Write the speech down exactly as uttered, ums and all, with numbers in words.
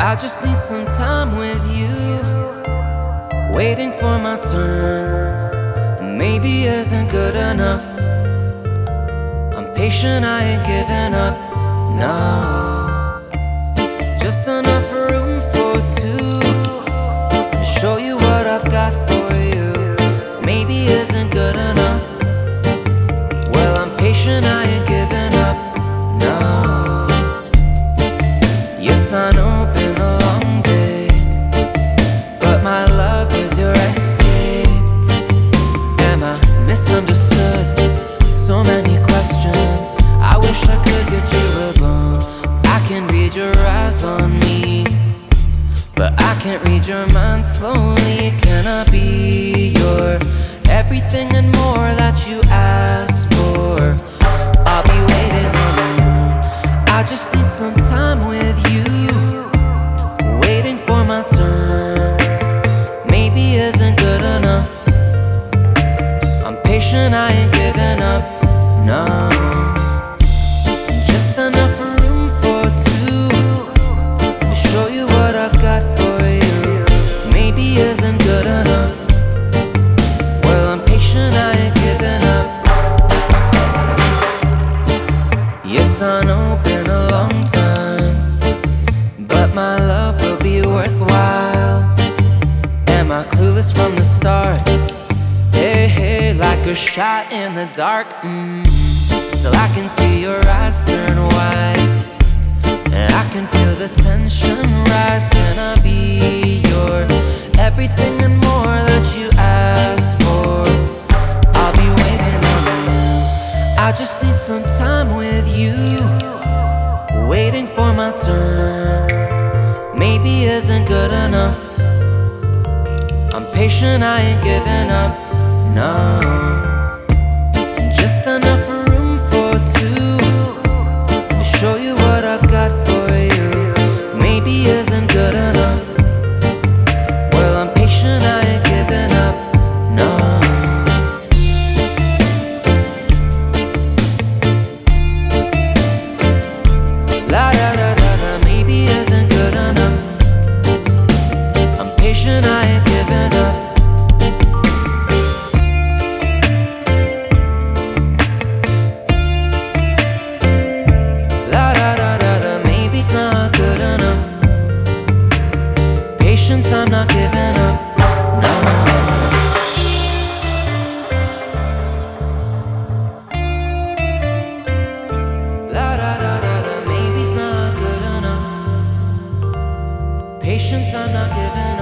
I just need some time with you, waiting for my turn. Maybe isn't good enough. I'm patient, I ain't giving up, no. Just enough room for two. Let me show you what I've got for you. Maybe isn't good enough. Well, I'm patient, I ain't giving up, no. Yes, I know it's been a long day, but my love is your escape. Am I misunderstood? So many questions, I wish I could get you alone. I can read your eyes on me, but I can't read your mind slowly. Can I be your everything and more that you ask for? I'll be waiting on you. I just need some time with you, waiting for my turn. Maybe isn't good enough. I'm patient, I ain't giving up, no. Just enough room for two. Let me show you what I've got for you. Maybe isn't good enough. Well, I'm patient, I ain't giving up. Yes, I know it's been a long time, but my love will be worthwhile. Am I clueless from the start? Hey, hey, like a shot in the dark, mm. Still I can see your eyes turn wide, and I can feel the tension rise. Can I be your everything and more that you ask for? I'll be waiting on you. I just need some time with you, waiting for my turn. Maybe isn't good enough. I'm patient, I ain't giving up, no. Just enough room for two. Let me show you what I've got for you. Maybe isn't good enough. Well, I'm patient, I ain't giving up, no. La da da da da, maybe isn't good enough. I'm patient, I ain't giving up. La da da da da, maybe it's not good enough. Patience, I'm not giving up, no. La da da da da, maybe it's not good enough. Patience, I'm not giving up.